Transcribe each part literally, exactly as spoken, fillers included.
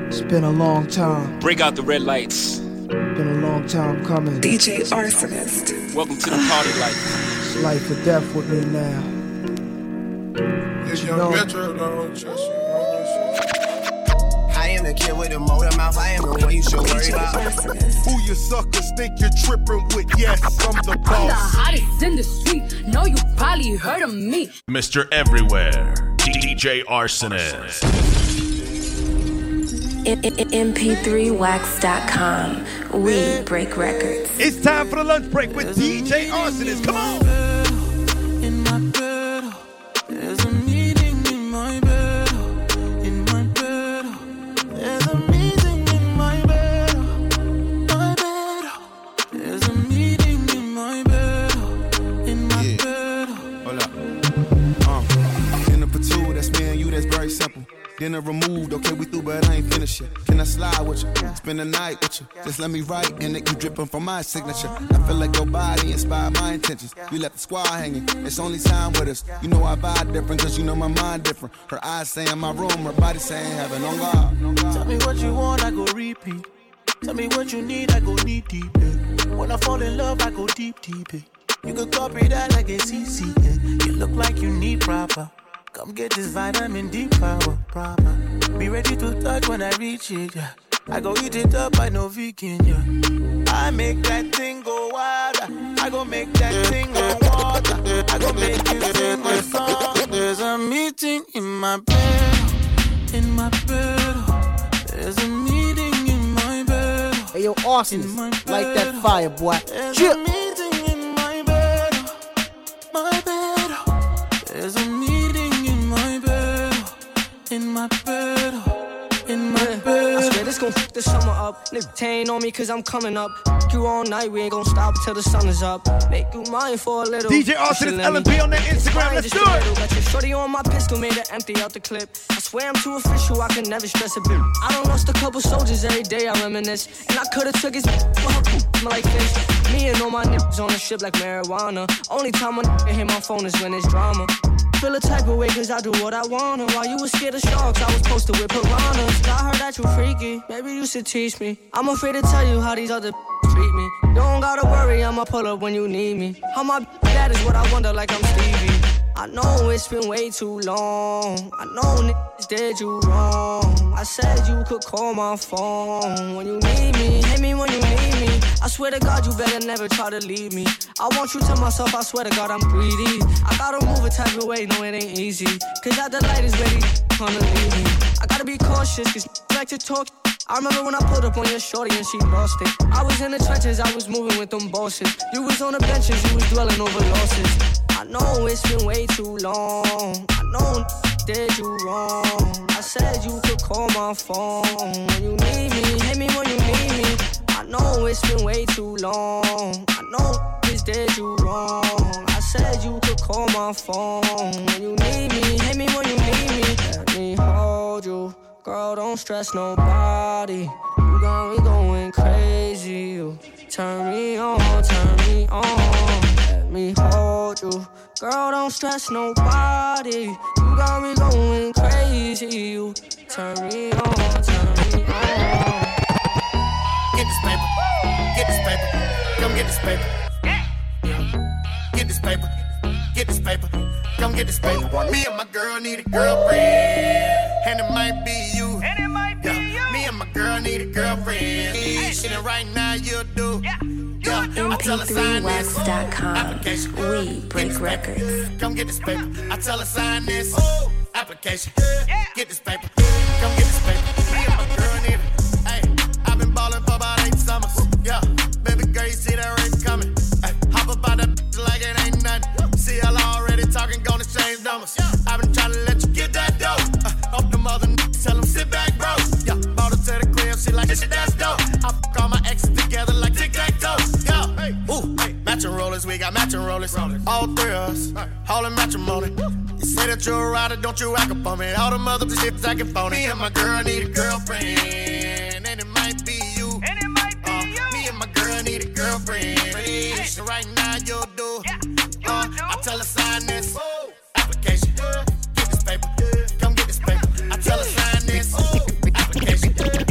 It's been a long time. Break out the red lights. Been a long time coming. D J Arsonist. Welcome to the party life. It's life or death with me now. If you young know. Metro don't trust you, I am the kid with the motor mouth. I am the one you should worry about. who you suckers think you're tripping with? Yes, I'm the I'm the boss. hottest in the street. Know you probably heard of me. Mister Everywhere, D J Arsonist. M P three wax dot com. We break records. It's time for the lunch break with D J Arsonist. Come on. In my bed, there's a meeting in my bed. In my bed, there's a meeting in my bed. My bed, there's a meeting in my bed. In my Yeah. bed. Hold up. Uh, dinner for two, that's me and you, that's very simple. Dinner removed, okay, we through, but I ain't finished yet. Can I slide with you? Spend the night with you. Just let me write, and it you dripping from my signature. I feel like your body inspired my intentions. You left the squad hanging, it's only time with us. You know I vibe different, cause you know my mind different. Her eyes saying my room, her body saying heaven on God. Tell me what you want, I go repeat. Tell me what you need, I go deep, deep. Yeah. When I fall in love, I go deep, deep. Yeah. You can copy that like it's easy. Yeah. You look like you need proper. Come get this vitamin D power, proper. Be ready to touch when I reach it, yeah. I go eat it up, I know vegan, yeah. I make that thing go wilder. I go make that thing go water. I go make you sing my song. There's a meeting in my bed. In my bed. There's a meeting in my bed. Hey yo, Arsonist, light that fire, boy. There's Chip. a meeting in my bed. My bed. There's a meeting in my bed. In my bed. In my bed. I swear this gon' f*** the summer up. Nigga, tain on me cause I'm coming up. F*** you all night, we ain't gon' stop till the sun is up. Make you mine for a little. D J Arsonist, L M P on their Instagram. Let's do it. Got your shorty on my pistol, made her empty out the clip. I swear I'm too official, I can never stress a bit. I done lost a couple soldiers every day, I reminisce. And I could've took his for her poop like this. Me and all my niggas on the ship like marijuana. Only time a nigga hit my phone is when it's drama. Feel a type of way cause I do what I wanna. While you was scared of sharks, I was posted with piranhas. I heard that you freaky, maybe you should teach me. I'm afraid to tell you how these other treat me. Don't gotta worry, I'ma pull up when you need me. How my that is what I wonder like I'm Stevie. I know it's been way too long. I know niggas did you wrong. I said you could call my phone when you need me. Hit me when you need me. I swear to God you better never try to leave me. I want you to myself, I swear to God I'm greedy. I gotta move a type of way, no it ain't easy. Cause at the light is ready, wanna leave me. I gotta be cautious cause like to talk. I remember when I pulled up on your shorty and she lost it. I was in the trenches, I was moving with them bosses. You was on the benches, you was dwelling over losses. I know it's been way too long. I know did you wrong. I said you could call my phone when you need me. Hit me when you need me. I know it's been way too long. I know it's did you wrong. I said you could call my phone when you need me. Hit me when you need me. Let me hold you. Girl, don't stress nobody. You got me going crazy. You turn me on, turn me on. Let me hold you. Girl, don't stress nobody. You got me going crazy. You turn me on, turn me on. Get this paper. Get this paper. Come get this paper. Get this paper. Get this paper. Come get this paper. Me and my girl need a girlfriend. And it might be you. And it might be yeah. you. Me and my girl need a girlfriend. Hey. Shit, and right now you do. Yeah. Yeah. M P three wax dot com. We break records. Come get this paper. I tell her sign this. Ooh. Application. Yeah. Get this paper. Come get this paper. Me and my girl need it. Hey, I've been ballin' for about eight summers. Yeah. Baby girl, you see that ring coming. Hey, hop up out that bitch like it ain't nothing. See, y'all already talking, gonna change numbers. I've been trying to let you get that dough. Uh, off the mother niggas, tell them sit back, bro. Yeah, bought her to the crib, she like, this shit, that's dope. I fuck all my exes together like tic-tac-toe. Yeah, hey, ooh, hey, matching rollers, we got matching rollers. All three of us, hauling matrimony. You say that you're a rider, don't you act up on me. All the mother shit's acting phony. Me and my girl need a girlfriend, and it might be you. And it might be uh, you. Me and my girl need a girlfriend. Hey. So right now you'll do. Yeah. Uh, I tell her sign this Whoa. Application. Get this paper. Come get this paper. I tell her sign this Whoa. Application.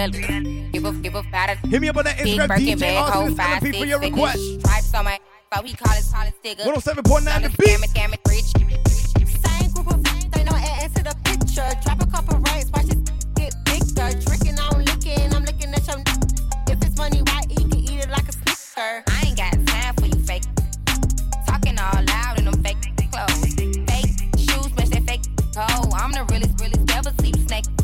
real. Give a give a powder. Hit me up on that Instagram, D J Austin, seven P for your request. Stripes on my, so he call his call his sticker. one oh seven point nine the beat. Scam it, rich. Same group of they know add to the picture. Drop a couple rights, watch it get bigger. Drinking, I'm licking, I'm looking at your. If it's money, right, he can eat it like a snicker. I ain't got time for you fake. Talking all loud in them fake clothes. Fake shoes, match that fake toe. I'm the realest, realest, never see you snake.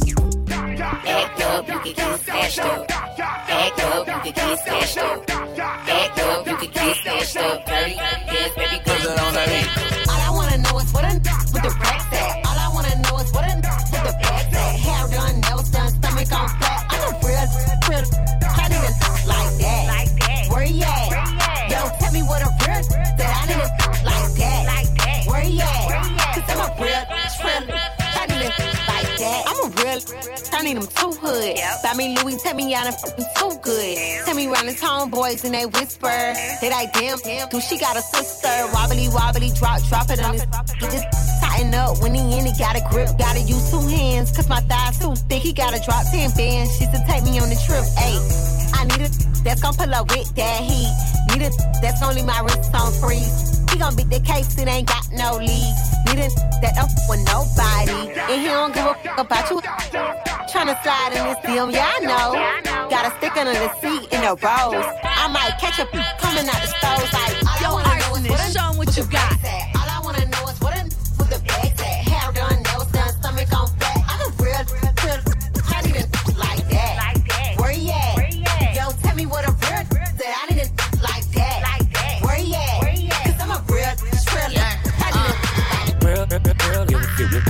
Act up, you can get smashed up. Act up, you can get smashed up. Act up, you can get smashed up. Dirty, yes, baby, cause it on the head. All I wanna know is what a with the racks at. All I wanna know is what a with the bags at. Hair done, nails done, stomach on flat. I'm a real, real, I need a like that. Like that. Where you at? Yo, tell me what a real that I need a like that. Like that. Where you at? Cause I'm a real, real, I need a like that. I'm a real, I need them too hood. Yep. Buy me Louis, tell me y'all done f***ing too good. Damn. Tell me round the town boys and they whisper. They like, damn, damn, do she got a sister? Wobbly, wobbly, drop, drop it on his. He just tighten up when he in it, got a grip. Gotta use two hands, cause my thighs too thick. He gotta drop ten bands, she to take me on the trip. Ayy, I need a that's gon' pull up with that heat. Need a that's only my wrist on freeze. He gon' beat the case, it ain't got no lead. Need a that don't f- with nobody. And he don't give a f- about you. Tryna slide in this D M, yeah, I know. Got a stick under the seat in the rose. I might catch a p- coming out the stove like, yo, Arsonist, show 'em what you got. All I wanna know is what a with the bags at. Hair done, nails done, stomach on flat. I'm a real, real, real, I need a like that. Like that. Where you at? Where you at? Yo, tell me what a real that I need a like that. Like that. Where you at? Where you at? Cause I'm a real, real, I need a real, real, real,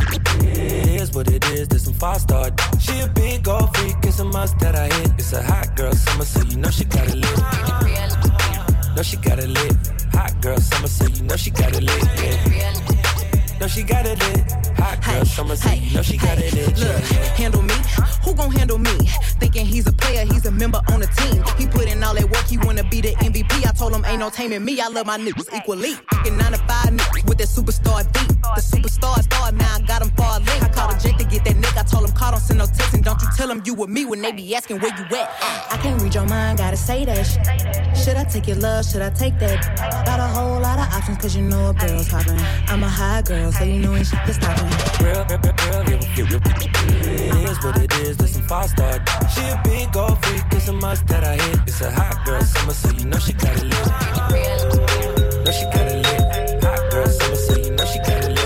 it is what it is, there's some five star. She a big old freak, it's a must that I hit. It's a hot girl summer, so you know she got it lit. Know she got it lit. Hot girl summer, so you know she got it lit. Yeah. Know she got it lit. Hot girl summer, so you know she got it lit. Look, handle me? Who gon' handle me? Thinking he's a player, he's a member on the team. He put in all that work, he wanna be the M V P. I told him ain't no taming me, I love my niggas equally. Fucking nine to five niggas with that superstar beat. The superstar star, now I got him far link. I called a Jake to get that nigga, I told him call, don't send no text. And don't you tell him you with me when they be asking where you at. I can't read your mind, gotta say that shit. Should I take your love, should I take that? Got a whole lot of options, cause you know a girl's hopping. I'm a high girl, so you know ain't shit that's stopping. Real, real, real, real, real, it is what it is, there's some five star. She a big old freak, it's a must that I hit. It's a hot girl summer, so you know she got it lit. Know she got it lit. Hot girl summer, so you know she got it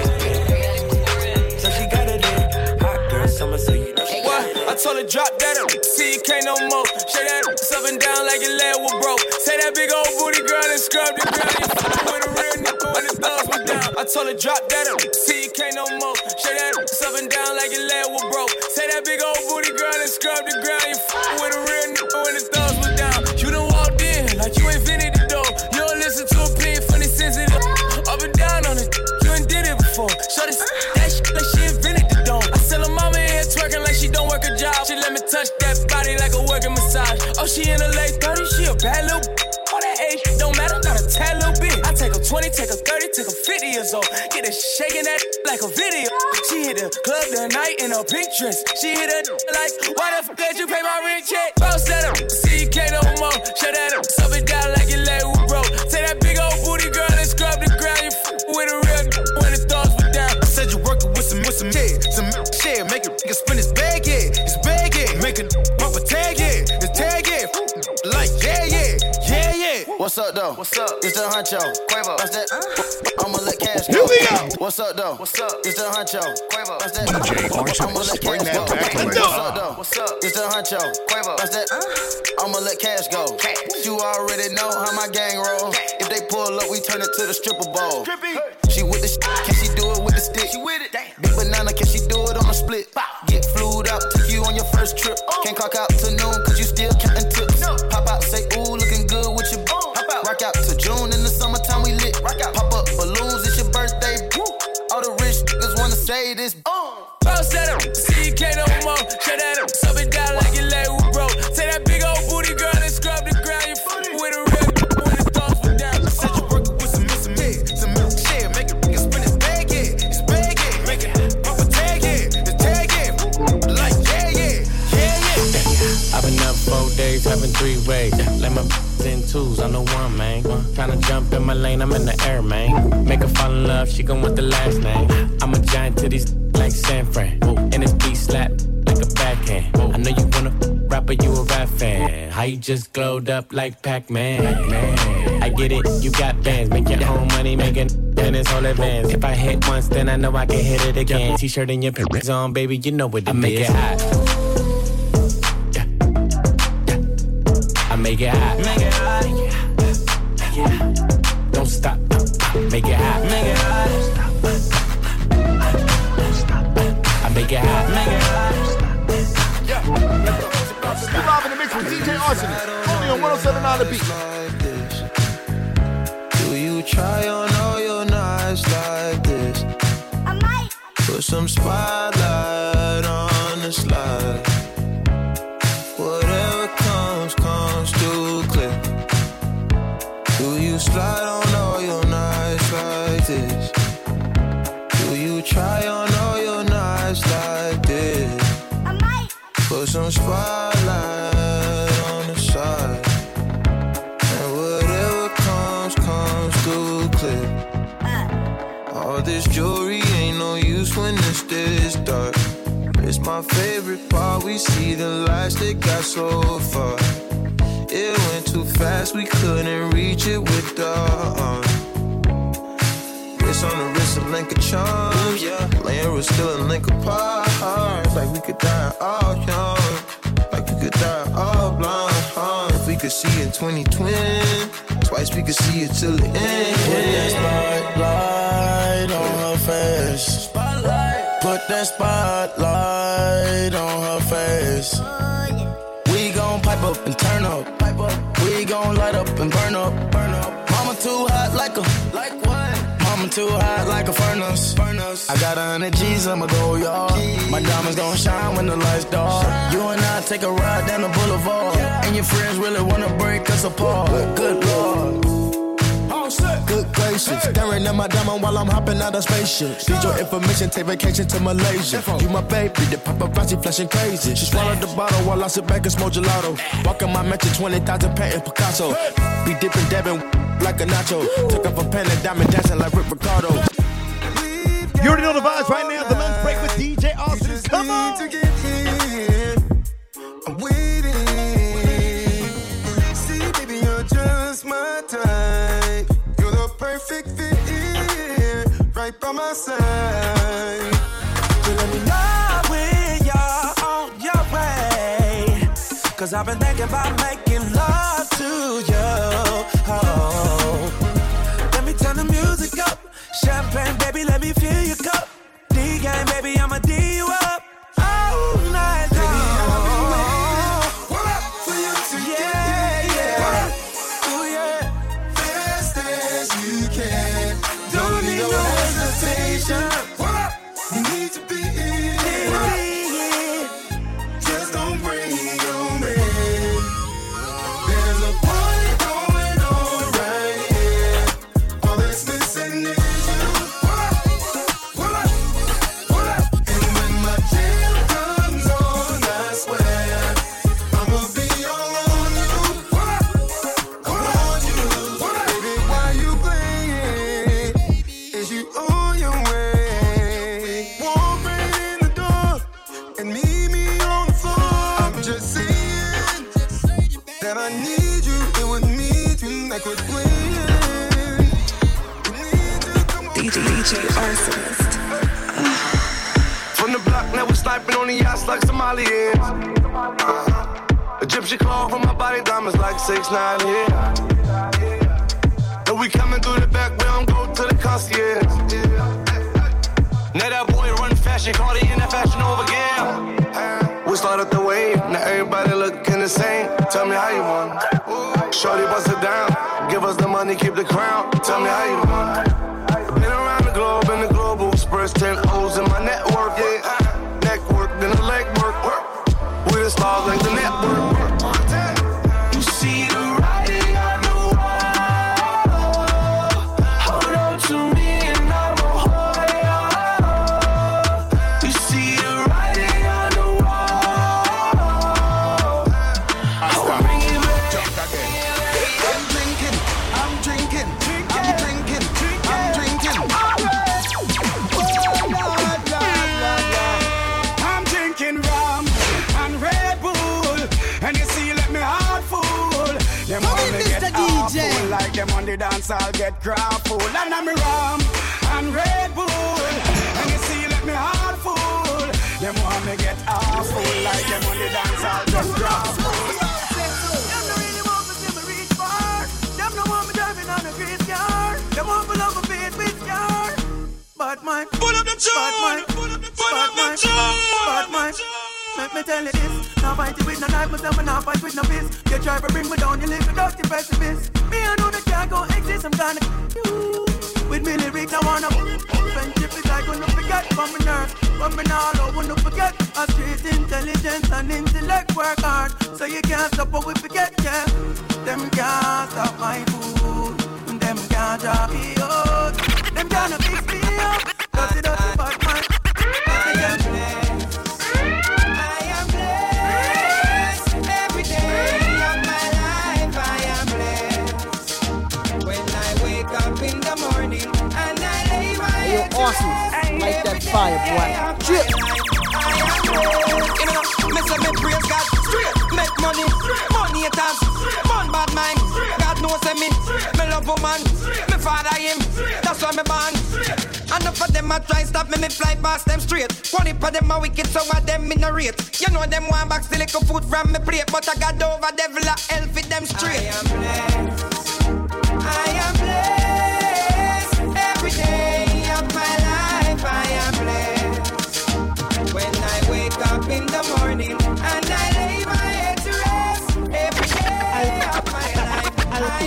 lit. So she got it lit. Hot girl summer, so you know she got it lit. I told her drop that up, see you can't no more. Shake that up, up and down like your leg was broke. Say that big old booty girl and scrub the ground. You with a real nigga when the thugs was down. I told her drop that up, see you can't no more. Shake that up and down like your leg was broke. Say that big old booty girl and scrub the ground. You with a real nigga when the thugs was down. You done walked in like you invented the door. You don't listen to a plea funny sensitive. Up and down on it, you ain't did it before. Show this that shit like she invented the dome. I tell her mama in here twerking like she don't work a job. She let me touch that body like a working massage. Oh, she in her late thirties, she a bad little. All that age don't matter, not a tad little bit. I take her twenty, take her thirty, take her fifty years old. Get her shaking that like a video. She hit the club the night in her pink dress. She hit her like, why the fuck did you pay my rent check? Bounce that up, see you can't no more. Shut that up, sub it down like your leg was broke. Take that big old booty girl and scrub the ground. You f with a real when the thugs were down. I said you working with some, with some shit, some shit. Make a nigga spin his bag, yeah, his bag, yeah. Make a pop a tag, yeah, his tag, yeah. Like, yeah, yeah, yeah, yeah. What's up, though? What's up? It's the Huncho. Quavo. What's that? Uh? I'ma let cash Here go. we go. What's up, though? What's up? It's the Huncho. Quavo. What's that? D J Arsonist, bring that back to What's up, though? What's up? It's the Huncho. Quavo. What's that? Uh? I'ma let cash go. Cash. You already know how my gang roll. Cash. If they pull up, we turn it to the stripper bowl. Hey. She with the shit, can she do it with the stick? She with it. Damn. Big banana, can she do it on a split? Bow. Get flued out, took you on your first trip. Oh. Can't clock out to noon, cause you still counting tips. No. Pop out, say, ooh, looking good with your boo. Rock out to June in the summertime, we lit. Rock out. Pop up balloons, it's your birthday. Woo. All the rich niggas wanna say this. Oh. Bounce that up, see you can't no more. Shut that up, sub it down like your leg was broke. Take that big old booty girl and scrub the ground. You f with a real when the thugs were down. I said you working with some missing yeah, some shit. Make a nigga spin his bag, yeah, his bag, yeah. Make it pop a tag, yeah, his tag, yeah. Like, yeah, yeah, yeah, yeah. freeway. Let my in twos, I'm the one, man. Tryna jump in my lane, I'm in the air, man. Make her fall in love, she gon' want the last name. I'm a giant to these like San Fran. And this beat slap like a backhand. I know you wanna rapper, you a rap fan. How you just glowed up like Pac-Man, man. I get it, you got bands. Make your own money, making and it's all advance. If I hit once, then I know I can hit it again. T-shirt and your pants on, baby, you know what it I make is. It hot. I make it hot. Make it hot. Make it hot. Don't stop. Make it hot. Make it hot. I make it hot. Make it hot. Yeah. You live in the mix with D J Arsonist. Only on one oh seven point nine The Beat. Do you try on all your nights like this? I might. Put some spotlight on the slide. Whatever comes, comes too clear. Do you slide on all your nights like this? Do you try on all your nights like this? I might. Put some spotlight on the side. And whatever comes, comes too clear. Uh. All this jewelry ain't no use when it's this dark. It's my favorite part, we see the lights that got so far. It went too fast, we couldn't reach it with the arm. It's on the wrist, a link of charms, yeah. Laying was still a link apart. Like we could die all young, like we could die all blind, huh? If we could see in twenty twenty, twice we could see it till the end. Put that spotlight on her face. Spotlight. Put that spotlight on her face. We gon' pipe up and turn up. Pipe up. We gon' light up and burn up. Burn up. Mama too hot like a like what? Mama too hot like a furnace. Furnace. I got a hundred G's, I'ma go y'all. My diamonds gon' shine when the lights dark. You and I take a ride down the boulevard, yeah. And your friends really wanna break us apart. Good Lord. Good gracious, staring at my diamond while I'm hopping out of spaceship. Need your information, take vacation to Malaysia. You my baby, the paparazzi flashing crazy. She swallowed the bottle while I sit back and smoke gelato. Walking my mansion, twenty thousand patent Picasso. Be dipping, dabbing like a nacho. Took off a pen and diamond dancing like Rick Ricardo. You already know the vibes right now. The lunch break with D J Arsonist. Come on. To get here. I'm waiting. See, baby, you're just my type. Perfect fit here, right by my side. So let me know when you're on your way, cause I've been thinking about making love to you. Oh. Let me turn the music up. Champagne, baby, let me fill your cup. D-game, baby, I'ma D you up all night long. Baby, I'll be waiting. What up for you to yeah, get yeah. What up? Oh, yeah. Fast as you can. Don't need no hesitation. What up? You need to be in it. Just don't bring your man. There's a party going on right here. All that's missing is you. What up? What up? What up? And when my jam comes on, I swear I'ma be all on you. What up? On you. What up? Baby, why you playing? Is you on your way? Walk right in the door and meet me on the floor. I'm just saying that I need you here with me tonight. Quit playing. D J D J Arsonist. From the block, now we sniping on the yachts like Somalians. Uh, Egyptian claw from my body, diamonds like six nine here. And we coming through the back, we don't go to the concierge. Now that boy run fashion, call it in that fashion over again. We started the wave, now everybody looking the same. Tell me how you want. Shorty bust it down, give us the money, keep the crown. Tell me how you want. Been around the globe in the global express, ten O's in my network, yeah. Neck work, then the leg work, work. We the stars like the network. You see the writing on the wall. Hold on to me and I'ma hold you. You see the writing on the wall. I'll bring it back. the dance, I'll get crowd full. And I'm rum and Red Bull. And you see, let me heart full. Them want me get off full. Like them on the dance, I'll get crowd full. Them don't really want me to reach far. Them don't want me driving on a great car. Them want me love a beat with car. But my, pull up them but my, but my, but my. Let me tell you this. Now fight it with no knife, myself and now fight with no fist. You try to bring me down, you live without the pessimist. Me I know that can't go exist, I'm kinda you. With me lyrics I wanna friendship is like when you forget from my nerves. From me now, I when you forget. A street intelligence and intellect work hard. So you can't stop what we forget, yeah. Them can't stop my food. Them can't drop me out. Them can't fix me up. Cause it doesn't fuck my awesome, like that fire, boy. Drip. Me say me praise God straight, make money, money it has, man bad mind. God knows me, me love woman, me father him, that's why me born. Enough of them a try stop me, me fly past them straight. One heap of them a wicked, so of them in a rate. You know them want back still little food from me plate, but I got over devil a hell fit them straight. I am blessed, I am blessed every day. I am blessed when I wake up in the morning and I lay my head to rest. Every day of my life, I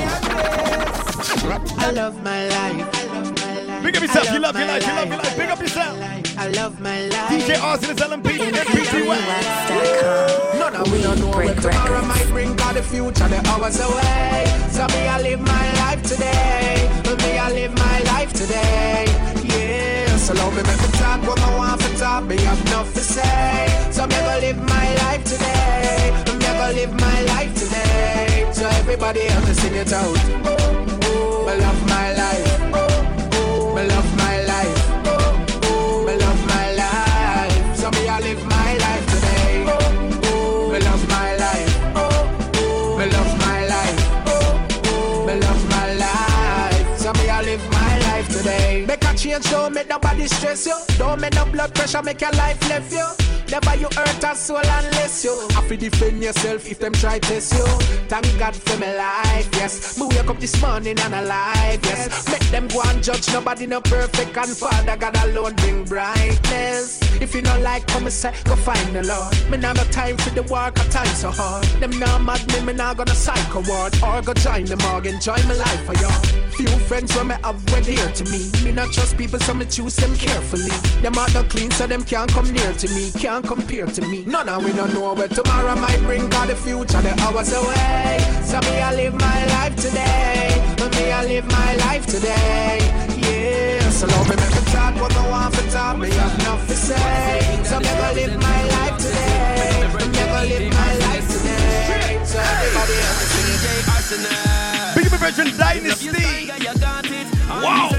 am blessed. I love my life. Big up yourself, you love your life, you love your life. Big up yourself. I love my life. D J Arson is L M P, M P three Wax. None of we don't know where tomorrow might bring, God the future, the hours away. So me, I live my life today. Me, I live my life today. Yeah, so love me, make me talk what I want to talk. Me have enough to say. So me, I live my life today. Me, I live my life today. So everybody else sing it out. I love my life. I love my life. I love my life. So me, I live my life today. I love my life. I love my life. I love my life. So me, I live my life today. Make a change, don't make nobody stress you. Don't make no blood pressure, make your life left you. Never you hurt a soul unless you have to defend yourself if them try test you. Thank God for my life, yes. Me wake up this morning and alive, yes. Make them go and judge, nobody no perfect. And Father God alone bring brightness. If you don't like come and say, go find the Lord. Me now no time for the work, I time so hard. Them now mad me, me now gonna psycho ward. Or go join the morgue, enjoy my life for y'all. Few friends when me have went here to me. Me not trust people, so me choose them carefully. Them are not clean, so them can't come near to me. Can't compare to me. None of we don't know where tomorrow might bring, God the future, the hours away. So me, I live my life today. Me, I live my life today. Yeah, so love me, make me talk what I want to talk. Me have enough to say. So never live my life today. Never live my life today. So everybody else D J Arsenal. Big up Virgin Dynasty. Wow.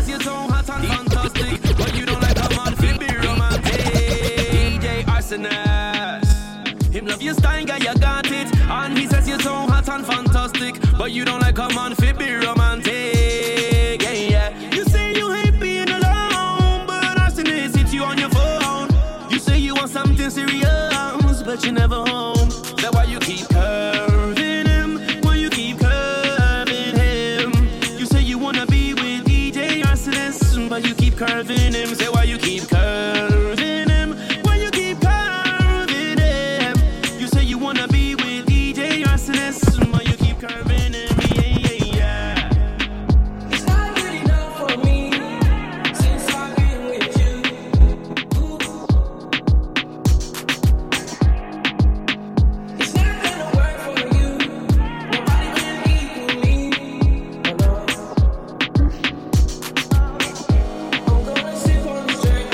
But you don't like come on, feel be romantic. D J Arsenal. Him love your style, guy, you got it. And he says you're so hot and fantastic. But you don't like come on, feel be romantic. Yeah, yeah. You say you hate being alone, but Arsenal hits you on your phone. You say you want something serious, but you never home. That's why you keep curving him. Why you keep curving him? You say you wanna be with D J Arsenal, but you keep curving him. Say why you keep curving him. Why you keep curving him? You say you wanna be with D J Arsenal, but you keep curving him. Yeah, yeah, yeah. It's not good enough for me since I've been with you. It's not gonna work for you. Nobody can equal me. I'm gonna sip on the straight.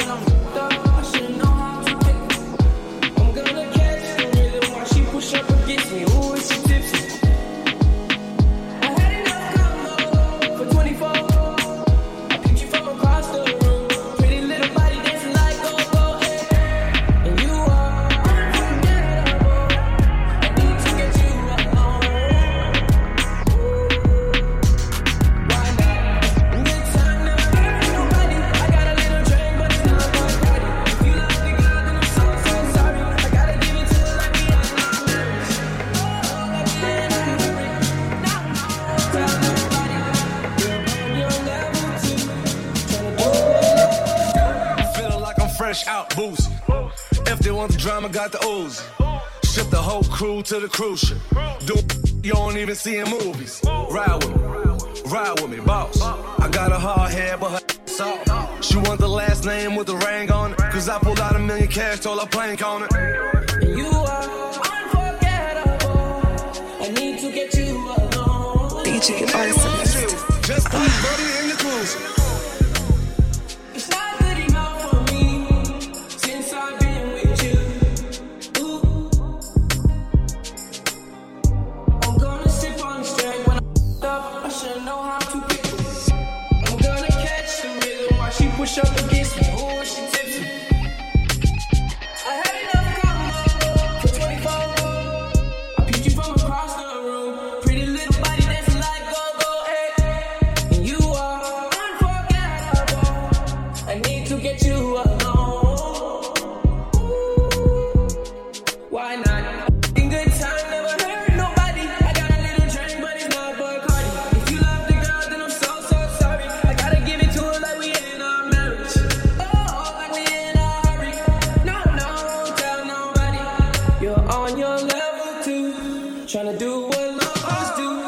If they want the drama, got the Uzi. Ship the whole crew to the cruise ship. Do you don't even see in movies. Ride with me, ride with me, boss. I got a hard head, but her soft. She want the last name with the ring on it. Cause I pulled out a million cash, told her plank on it. You are unforgettable. I need to get you alone. D J Arsonist. Just put buddy in the cruise. It's not good enough for me since I've been with you. Ooh. I'm gonna sip on the strength when I up. I should know how to pick it. I'm gonna catch the rhythm while she push up against me. Ooh, she tips me. I had enough combo for twenty-four. I peeked you from across the room. Pretty little body dancing like go-go, hey. And you are unforgettable. I need to get you alone. Why not? In good time, never hurt nobody. I got a little drink, but it's not Bacardi. If you love the girl, then I'm so, so sorry. I gotta give it to her like we in our marriage. Oh, like we in a hurry. No, no, don't tell nobody. You're on your level too. Tryna do what lovers do.